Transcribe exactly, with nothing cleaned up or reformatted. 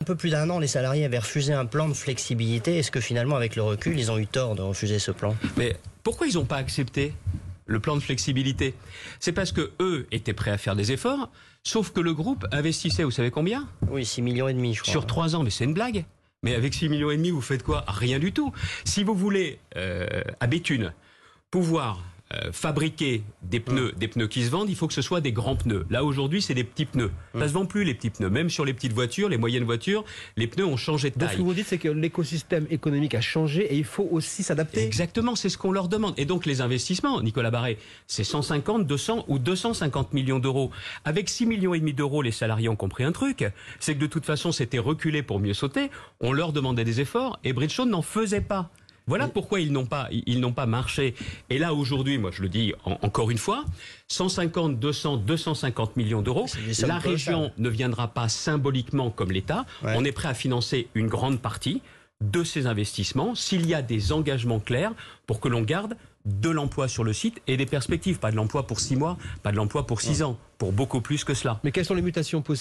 Un peu plus d'un an, les salariés avaient refusé un plan de flexibilité. Est-ce que finalement, avec le recul, ils ont eu tort de refuser ce plan? Mais pourquoi ils n'ont pas accepté le plan de flexibilité? C'est parce que eux étaient prêts à faire des efforts, sauf que le groupe investissait, vous savez combien? Oui, six millions et demi, je crois. Sur trois ans, mais c'est une blague. Mais avec six millions et demi, vous faites quoi? Rien du tout. Si vous voulez, euh, à Béthune, pouvoir euh, fabriquer des pneus, mmh. des pneus qui se vendent, il faut que ce soit des grands pneus. Là, aujourd'hui, c'est des petits pneus. Mmh. Ça se vend plus, les petits pneus. Même sur les petites voitures, les moyennes voitures, les pneus ont changé de taille. Donc, ce que vous dites, c'est que l'écosystème économique a changé et il faut aussi s'adapter. Exactement, c'est ce qu'on leur demande. Et donc, les investissements, Nicolas Barré, c'est cent cinquante, deux cents ou deux cent cinquante millions d'euros. Avec six millions et demi d'euros, les salariés ont compris un truc. C'est que de toute façon, c'était reculé pour mieux sauter. On leur demandait des efforts et Bridgestone n'en faisait pas. Voilà pourquoi ils n'ont pas, ils n'ont pas marché. Et là, aujourd'hui, moi, je le dis en, encore une fois, cent cinquante, deux cents, deux cent cinquante millions d'euros. La région ne viendra pas symboliquement comme l'État. Ouais. On est prêt à financer une grande partie de ces investissements s'il y a des engagements clairs pour que l'on garde de l'emploi sur le site et des perspectives. Pas de l'emploi pour six mois, pas de l'emploi pour six ouais. ans, pour beaucoup plus que cela. Mais quelles sont les mutations possibles ?